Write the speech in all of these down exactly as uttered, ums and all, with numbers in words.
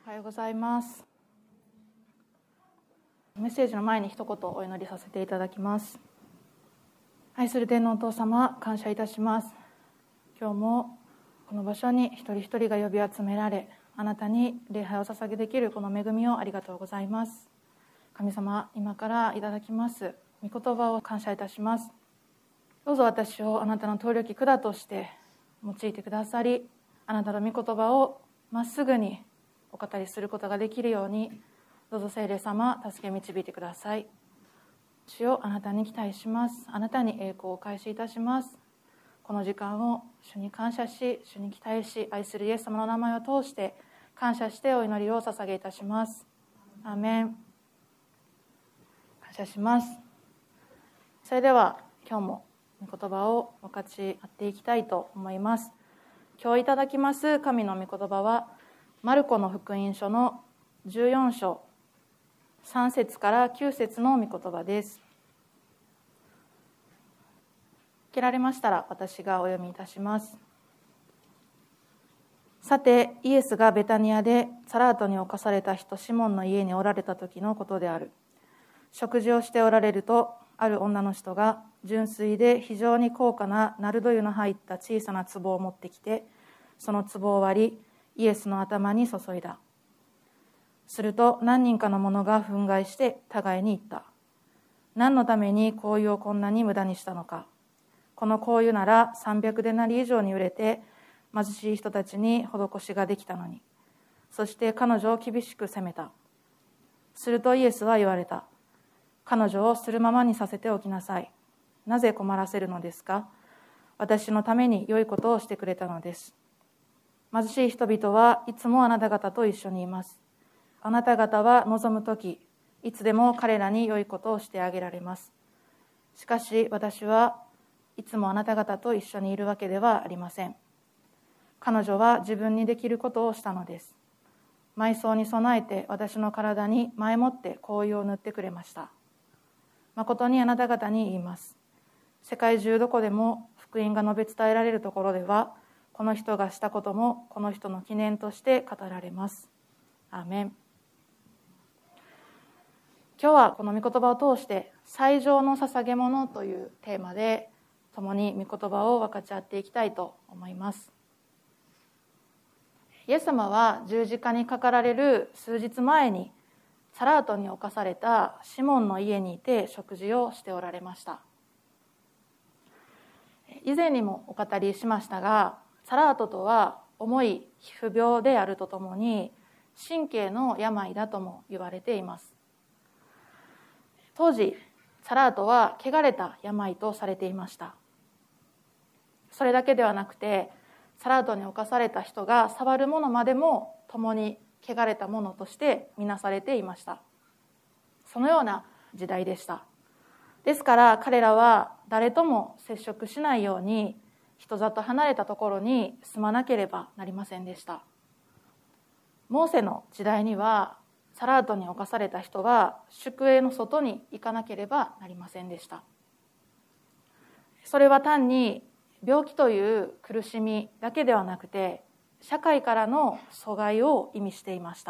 おはようございます。メッセージの前に一言お祈りさせていただきます。愛する天のお父様、感謝いたします。今日もこの場所に一人一人が呼び集められ、あなたに礼拝を捧げできるこの恵みをありがとうございます。神様、今からいただきます御言葉を感謝いたします。どうぞ私をあなたの通力管として用いてくださり、あなたの御言葉をまっすぐにお語りすることができるように、どうぞ聖霊様、助け導いてください。主をあなたに期待します。あなたに栄光をお返しいたします。この時間を主に感謝し、主に期待し、愛するイエス様の名前を通して感謝してお祈りを捧げいたします。アーメン。感謝します。それでは今日も御言葉を分かち合っていきたいと思います。今日いただきます神の御言葉はマルコの福音書のじゅうよん章さん節からきゅう節の御言葉です。開けられましたら私がお読みいたします。さて、イエスがベタニアでサラートに侵された人シモンの家におられた時のことである。食事をしておられると、ある女の人が純粋で非常に高価なナルド油の入った小さな壺を持ってきて、その壺を割りイエスの頭に注いだ。すると何人かの者が憤慨して互いに言った。何のために香油をこんなに無駄にしたのか。この香油ならさんびゃくデナリ以上に売れて貧しい人たちに施しができたのに。そして彼女を厳しく責めた。するとイエスは言われた。彼女をするままにさせておきなさい。なぜ困らせるのですか。私のために良いことをしてくれたのです。貧しい人々はいつもあなた方と一緒にいます。あなた方は望むとき、いつでも彼らに良いことをしてあげられます。しかし私はいつもあなた方と一緒にいるわけではありません。彼女は自分にできることをしたのです。埋葬に備えて私の体に前もって香油を塗ってくれました。誠にあなた方に言います。世界中どこでも福音が述べ伝えられるところでは、この人がしたこともこの人の記念として語られます。アーメン。今日はこの御言葉を通して最上の捧げ物というテーマで共に御言葉を分かち合っていきたいと思います。イエス様は十字架にかかられる数日前にサラートに侵されたシモンの家にいて食事をしておられました。以前にもお語りしましたが、サラートとは重い皮膚病であるとともに神経の病だとも言われています。当時サラートは汚れた病とされていました。それだけではなくて、サラートに侵された人が触るものまでも共に汚れたものとして見なされていました。そのような時代でした。ですから彼らは誰とも接触しないように人里離れたところに住まなければなりませんでした。モーセの時代にはサラートに侵された人は宿営の外に行かなければなりませんでした。それは単に病気という苦しみだけではなくて、社会からの阻害を意味していました。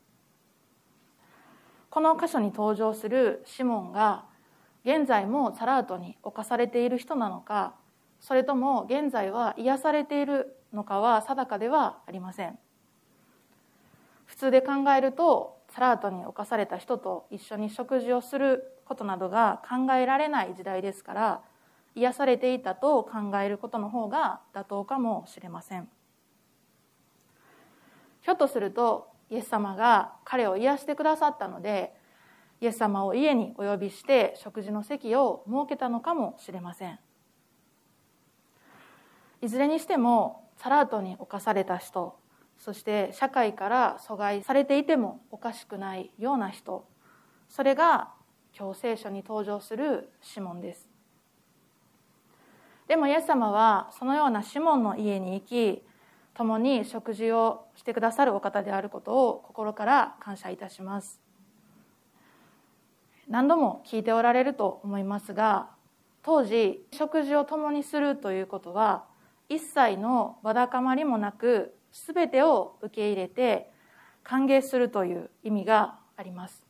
この箇所に登場するシモンが現在もサラートに侵されている人なのか、それとも現在は癒されているのかは定かではありません。普通で考えると、サラートに侵された人と一緒に食事をすることなどが考えられない時代ですから、癒されていたと考えることの方が妥当かもしれません。ひょっとするとイエス様が彼を癒してくださったので、イエス様を家にお呼びして食事の席を設けたのかもしれません。いずれにしてもサラートに侵された人、そして社会から阻害されていてもおかしくないような人、それが今日聖書に登場するシモンです。でもイエス様はそのようなシモンの家に行き、共に食事をしてくださるお方であることを心から感謝いたします。何度も聞いておられると思いますが、当時食事を共にするということは一切のわだかまりもなく全てを受け入れて歓迎するという意味があります。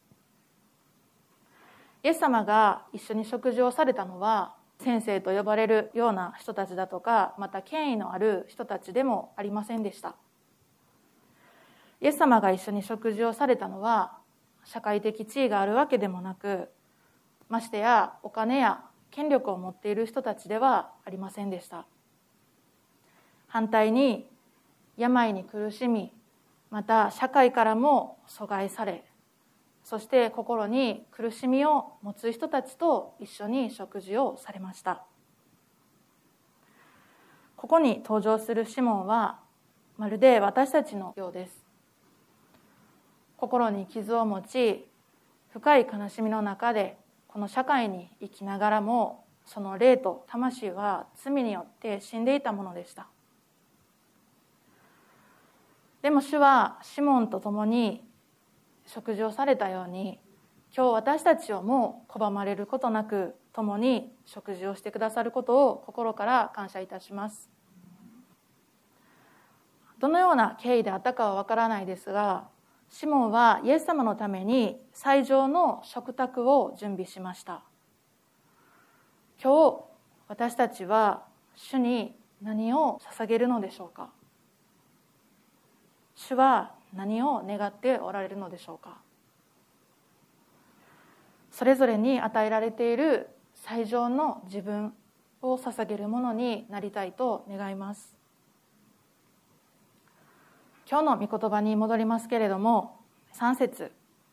イエス様が一緒に食事をされたのは、先生と呼ばれるような人たちだとか、また権威のある人たちでもありませんでした。イエス様が一緒に食事をされたのは、社会的地位があるわけでもなく、ましてやお金や権力を持っている人たちではありませんでした。反対に、病に苦しみ、また社会からも阻害され、そして心に苦しみを持つ人たちと一緒に食事をされました。ここに登場するシモンはまるで私たちのようです。心に傷を持ち、深い悲しみの中でこの社会に生きながらも、その霊と魂は罪によって死んでいたものでした。でも主はシモンと共に食事をされたように、今日私たちをも拒まれることなく共に食事をしてくださることを心から感謝いたします。どのような経緯であったかはわからないですが、シモンはイエス様のために最上の食卓を準備しました。今日私たちは主に何を捧げるのでしょうか。主は何を願っておられるのでしょうか。それぞれに与えられている最上の自分を捧げるものになりたいと願います。今日の御言葉に戻りますけれども、さん節。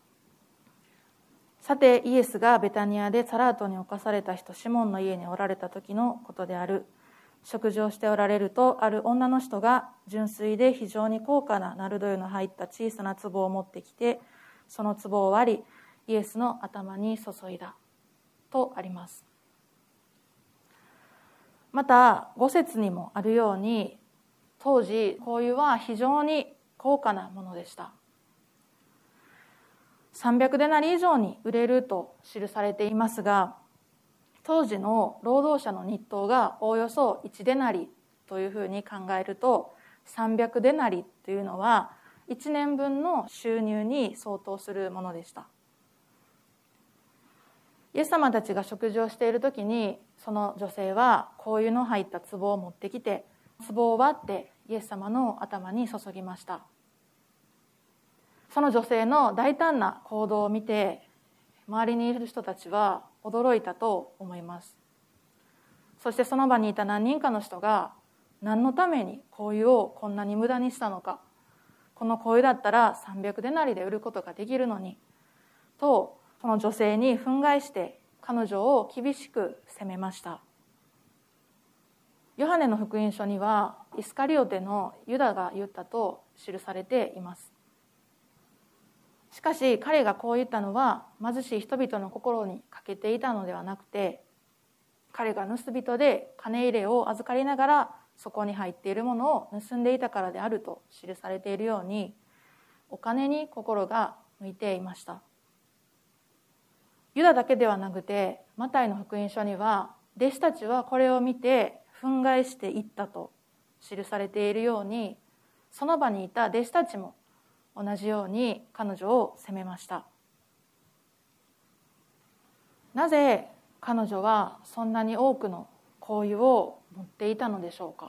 さてイエスがベタニアでサラートに侵された人シモンの家におられた時のことである。食事をしておられると、ある女の人が純粋で非常に高価なナルド油の入った小さな壺を持ってきて、その壺を割りイエスの頭に注いだとあります。またご節にもあるように、当時香油は非常に高価なものでした。さんびゃくデナリ以上に売れると記されていますが、当時の労働者の日当がおおよそいちデナリというふうに考えると、さんびゃくデナリというのはいちねんぶんの収入に相当するものでした。イエス様たちが食事をしている時に、その女性は香油の入った壺を持ってきて、壺を割ってイエス様の頭に注ぎました。その女性の大胆な行動を見て、周りにいる人たちは驚いたと思います。そしてその場にいた何人かの人が、何のために香油をこんなに無駄にしたのか、この香油だったらさんびゃくデナリで売ることができるのにと、その女性に憤慨して彼女を厳しく責めました。ヨハネの福音書にはイスカリオテのユダが言ったと記されています。しかし彼がこう言ったのは、貧しい人々の心に欠けていたのではなくて、彼が盗人で金入れを預かりながらそこに入っているものを盗んでいたからであると記されているように、お金に心が向いていました。ユダだけではなくて、マタイの福音書には弟子たちはこれを見て憤慨していったと記されているように、その場にいた弟子たちも同じように彼女を責めました。なぜ彼女はそんなに多くの香油を持っていたのでしょうか。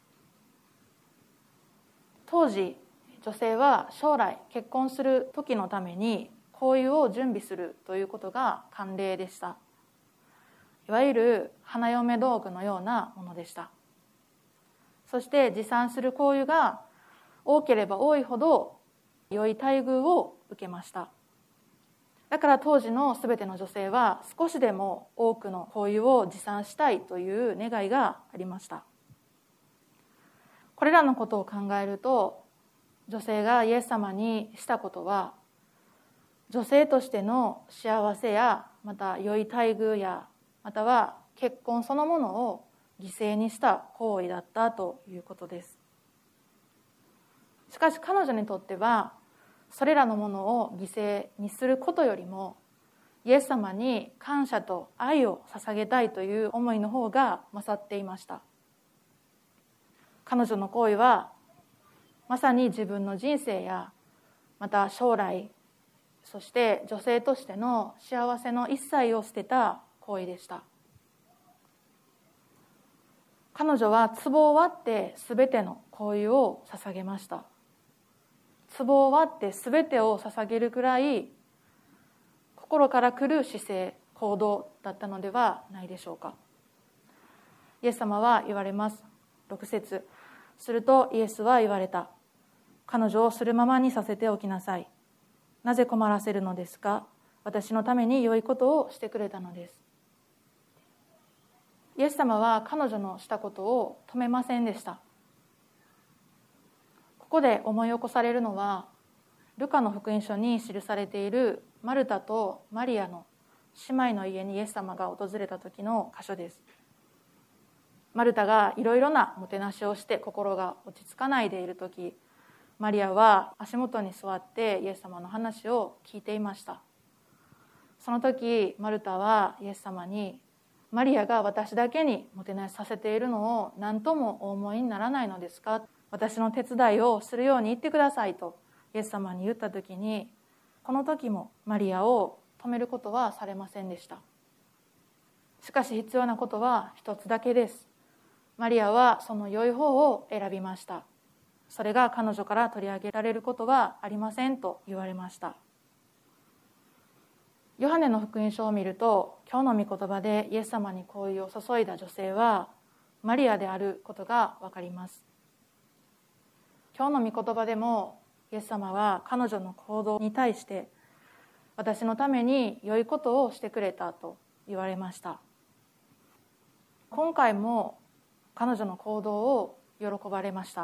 当時女性は将来結婚する時のために香油を準備するということが慣例でした。いわゆる花嫁道具のようなものでした。そして持参する香油が多ければ多いほど良い待遇を受けました。だから当時のすべての女性は少しでも多くの香油を持参したいという願いがありました。これらのことを考えると、女性がイエス様にしたことは、女性としての幸せや、また良い待遇や、または結婚そのものを犠牲にした行為だったということです。しかし彼女にとっては、それらのものを犠牲にすることよりも、イエス様に感謝と愛を捧げたいという思いの方が勝っていました。彼女の行為は、まさに自分の人生やまた将来、そして女性としての幸せの一切を捨てた行為でした。彼女は壺を割ってすべての行為を捧げました。壺を割ってすべてを捧げるくらい心から来る姿勢、行動だったのではないでしょうか。イエス様は言われます。ろく節。するとイエスは言われた。彼女をするままにさせておきなさい。なぜ困らせるのですか。私のために良いことをしてくれたのです。イエス様は彼女のしたことを止めませんでした。ここで思い起こされるのは、ルカの福音書に記されているマルタとマリアの姉妹の家にイエス様が訪れた時の箇所です。マルタがいろいろなもてなしをして心が落ち着かないでいる時、マリアは足元に座ってイエス様の話を聞いていました。その時マルタはイエス様に、マリアが私だけにもてなしさせているのを何ともお思いにならないのですか。私の手伝いをするように言ってくださいとイエス様に言った時に、この時もマリアを止めることはされませんでした。しかし必要なことは一つだけです。マリアはその良い方を選びました。それが彼女から取り上げられることはありませんと言われました。ヨハネの福音書を見ると、今日の御言葉でイエス様に好意を注いだ女性はマリアであることがわかります。今日の御言葉でもイエス様は彼女の行動に対して、私のために良いことをしてくれたと言われました。今回も彼女の行動を喜ばれました。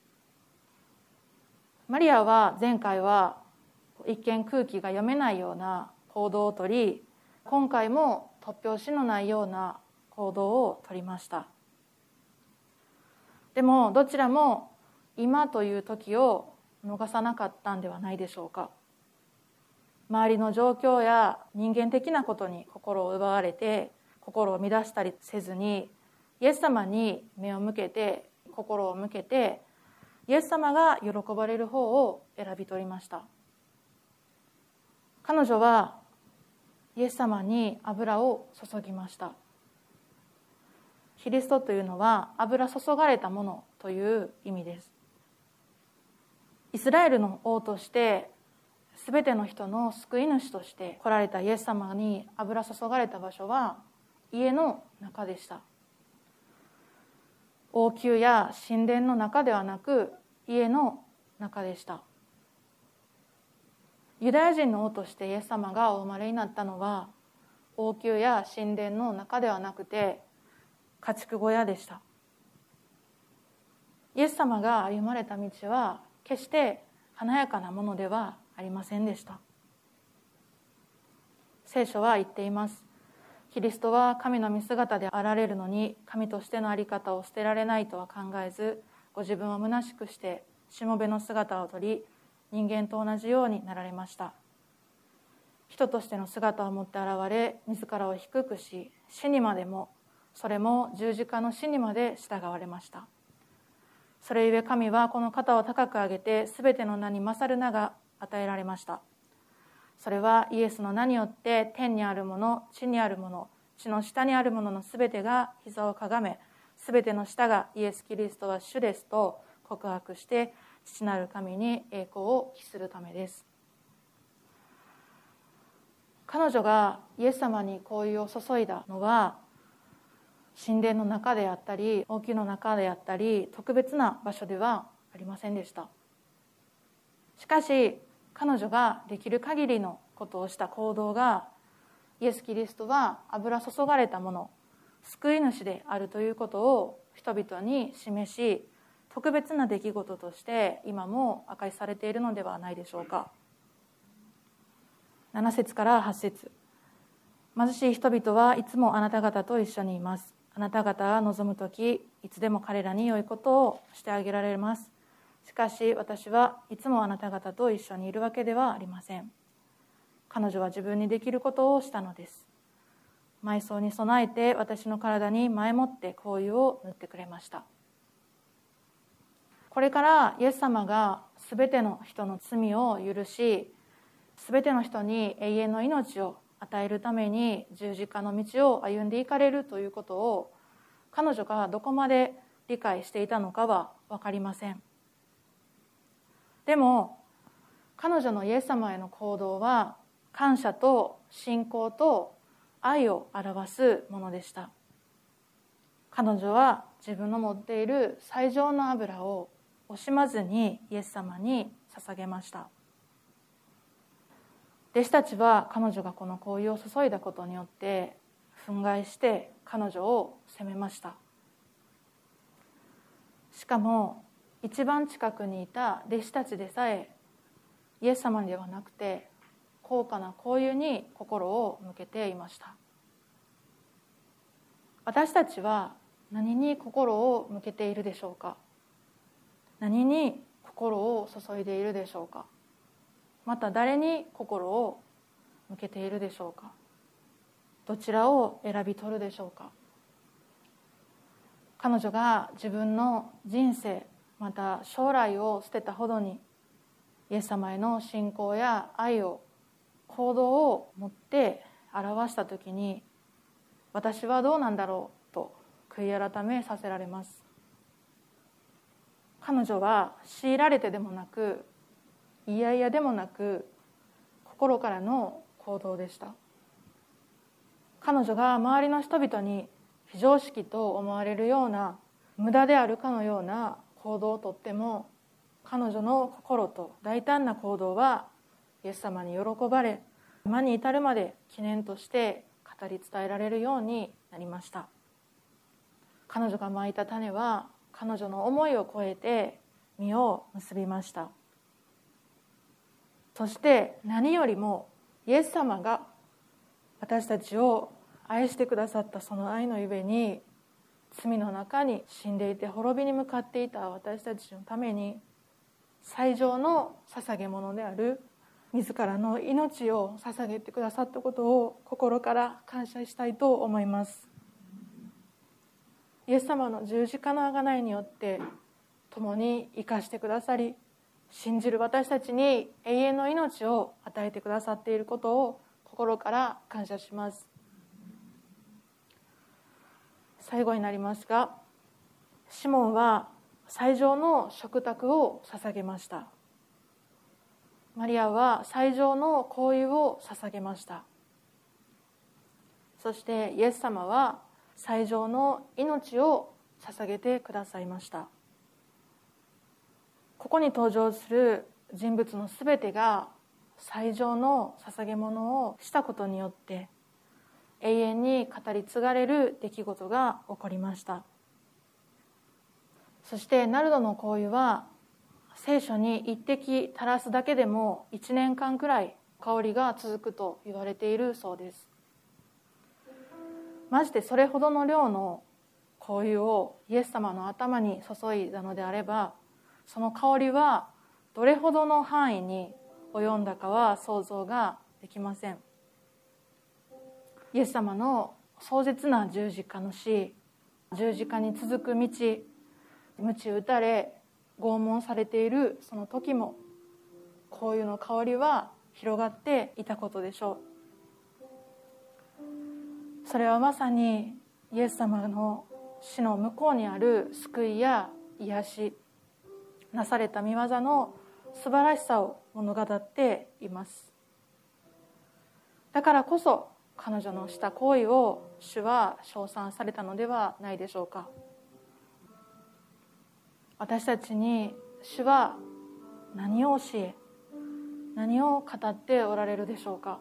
マリアは前回は一見空気が読めないような行動をとり、今回も突拍子のないような行動をとりました。でもどちらも今という時を逃さなかったんではないでしょうか。周りの状況や人間的なことに心を奪われて、心を乱したりせずに、イエス様に目を向けて、心を向けて、イエス様が喜ばれる方を選び取りました。彼女はイエス様に油を注ぎました。キリストというのは油注がれたものという意味です。イスラエルの王としてすべての人の救い主として来られたイエス様に油注がれた場所は家の中でした。王宮や神殿の中ではなく家の中でした。ユダヤ人の王としてイエス様がお生まれになったのは王宮や神殿の中ではなくて家畜小屋でした。イエス様が歩まれた道は決して華やかなものではありませんでした。聖書は言っています。キリストは神の御姿であられるのに、神としての在り方を捨てられないとは考えず、ご自分を虚しくしてしもべの姿をとり、人間と同じようになられました。人としての姿を持って現れ、自らを低くし、死にまでも、それも十字架の死にまで従われました。それゆえ神はこの方を高く上げて、すべての名に勝る名が与えられました。それはイエスの名によって天にあるもの、地にあるもの、地の下にあるもののすべてが膝をかがめ、すべての舌がイエス・キリストは主ですと告白して、父なる神に栄光を期するためです。彼女がイエス様に好意を注いだのは、神殿の中であったり、王宮の中であったり、特別な場所ではありませんでした。しかし、彼女ができる限りのことをした行動が、イエス・キリストは油注がれたもの、救い主であるということを人々に示し、特別な出来事として今も明かしされているのではないでしょうか。なな節からはち節。貧しい人々はいつもあなた方と一緒にいます。あなた方が望むとき、いつでも彼らに良いことをしてあげられます。しかし私はいつもあなた方と一緒にいるわけではありません。彼女は自分にできることをしたのです。埋葬に備えて私の体に前もって香油を塗ってくれました。 これからイエス様がすべての人の罪を許し、すべての人に永遠の命を与えるために十字架の道を歩んでいかれるということを、彼女がどこまで理解していたのかは分かりません。でも彼女のイエス様への行動は感謝と信仰と愛を表すものでした。彼女は自分の持っている最上の油を惜しまずにイエス様に捧げました。弟子たちは彼女がこの香油を注いだことによって憤慨して彼女を責めました。しかも一番近くにいた弟子たちでさえイエス様ではなくて高価な香油に心を向けていました。私たちは何に心を向けているでしょうか。何に心を注いでいるでしょうか。また誰に心を向けているでしょうか。どちらを選び取るでしょうか。彼女が自分の人生また将来を捨てたほどにイエス様への信仰や愛を行動を持って表したときに、私はどうなんだろうと悔い改めさせられます。彼女は強いられてでもなく、いやいやでもなく、心からの行動でした。彼女が周りの人々に非常識と思われるような無駄であるかのような行動をとっても、彼女の心と大胆な行動はイエス様に喜ばれ、今に至るまで記念として語り伝えられるようになりました。彼女がまいた種は彼女の思いを超えて実を結びました。そして何よりもイエス様が私たちを愛してくださったその愛のゆえに、罪の中に死んでいて滅びに向かっていた私たちのために最上の捧げ物である自らの命を捧げてくださったことを心から感謝したいと思います。イエス様の十字架の贖いによって共に生かしてくださり、信じる私たちに永遠の命を与えてくださっていることを心から感謝します。最後になりますが、シモンは最上の食卓を捧げました。マリアは最上の香油を捧げました。そしてイエス様は最上の命を捧げてくださいました。ここに登場する人物のすべてが最上の捧げ物をしたことによって永遠に語り継がれる出来事が起こりました。そしてナルドの香油は聖書に一滴垂らすだけでもいちねんかんくらい香りが続くと言われているそうです。ましてそれほどの量の香油をイエス様の頭に注いだのであれば、その香りはどれほどの範囲に及んだかは想像ができません。イエス様の壮絶な十字架の死、十字架に続く道、鞭打たれ拷問されているその時も香油の香りは広がっていたことでしょう。それはまさにイエス様の死の向こうにある救いや癒し、なされた御業の素晴らしさを物語っています。だからこそ彼女のした行為を主は称賛されたのではないでしょうか。私たちに主は何を教え、何を語っておられるでしょうか。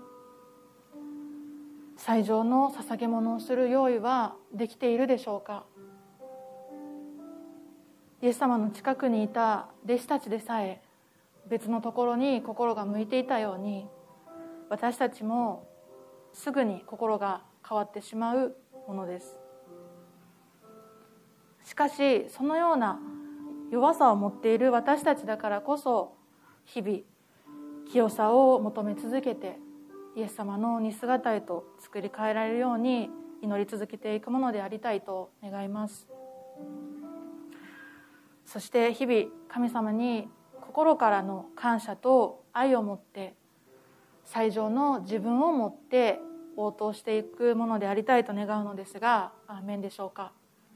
最上の捧げ物をする用意はできているでしょうか。イエス様の近くにいた弟子たちでさえ別のところに心が向いていたように、私たちもすぐに心が変わってしまうものです。しかしそのような弱さを持っている私たちだからこそ、日々清さを求め続けてイエス様の似姿へと作り変えられるように祈り続けていくものでありたいと願います。 そして日々神様に心からの感謝と愛を持って最上の自分を持って応答していくものでありたいと願うのですが、アーメンでしょうか。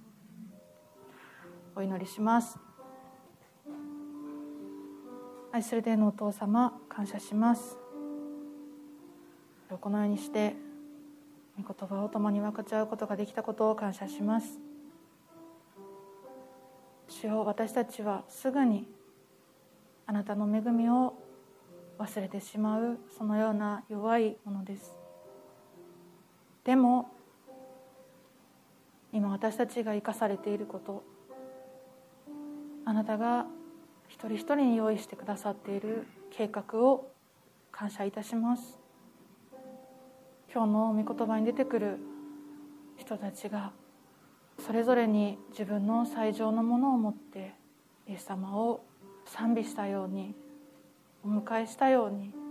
お祈りします。愛する天のお父様、感謝します。このようにして御言葉を共に分かち合うことができたことを感謝します。主よ、私たちはすぐにあなたの恵みを忘れてしまう、そのような弱いものです。でも今私たちが生かされていること、あなたが一人一人に用意してくださっている計画を感謝いたします。今日の御言葉に出てくる人たちがそれぞれに自分の最上のものを持ってイエス様を賛美したように、お迎えしたように、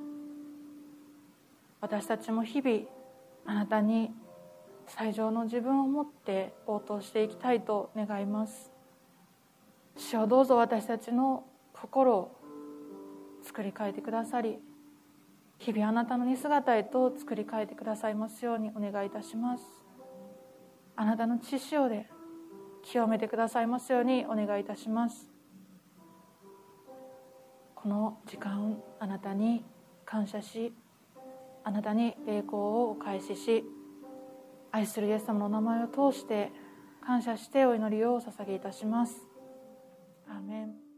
私たちも日々あなたに最上の自分を持って応答していきたいと願います。主よ、どうぞ私たちの心を作り変えてくださり、日々あなたの似姿へと作り変えてくださいますようにお願いいたします。あなたの血潮で清めてくださいますようにお願いいたします。この時間、あなたに感謝し、あなたに栄光をお返しし、愛するイエス様の名前を通して感謝してお祈りをお捧げいたします。アーメン。